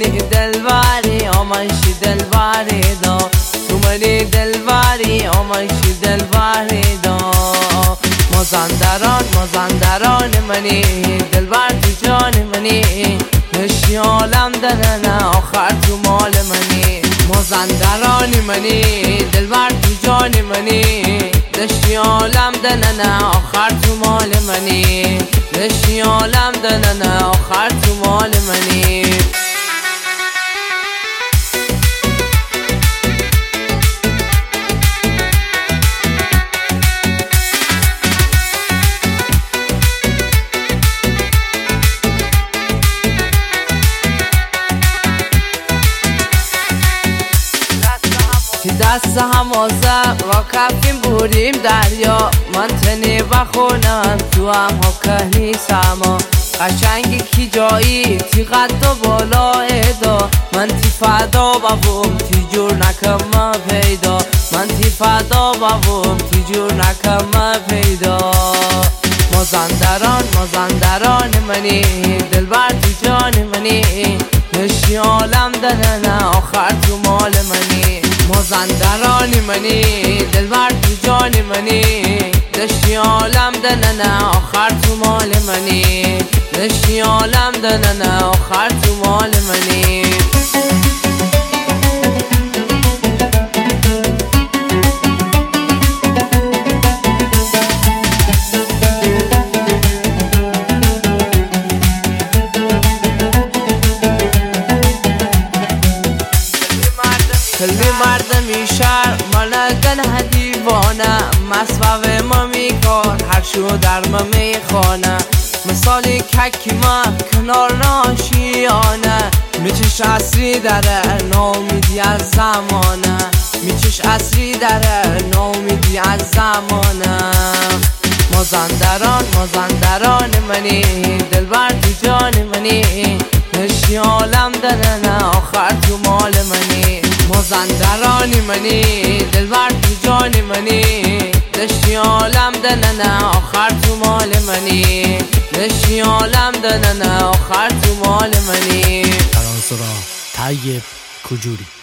منی دلبری آمنشی دلبری دا تو منی دلبری آمنشی دلبری دا مازندران منی دلبر تو جان منی نشی عالم دننه آخر تو مال منی مازندران منی دلبر تو جان منی نشی عالم دننه آخر تو مال منی نشی عالم دننه آخر تو مال منی دست همازم را کفیم بودیم دریا من تنی بخونم تو هم ها کهنی سما قشنگی کی جایی تی قد و بالا ادا من تی فدا ببوم تی جور نکم پیدا من تی فدا ببوم تی جور نکم پیدا مازندران منی دلبر تو جان منی نشی عالم دننه آخر تو مال منی مازندران منی دلبر تو جان منی نشی عالم دننه آخر تو مال منی نشی عالم دننه آخر تو مال منی کلی مردمی شهر مالگن هدیوانه مصوب ما میکار هر شو در ما میخوانه مثالی ککی ما کنار ناشیانه میچش عصری داره نامیدی از زمانه میچش عصری داره نامیدی از زمانه مازندران منی دلبر تو جان منی نشی عالم دننه آخر تو مال منی مازندران منی دلبر تو جان منی نشی عالم دننه آخر تو مال منی نشی عالم دننه آخر تو مال منی فرانسرا طیب کجوری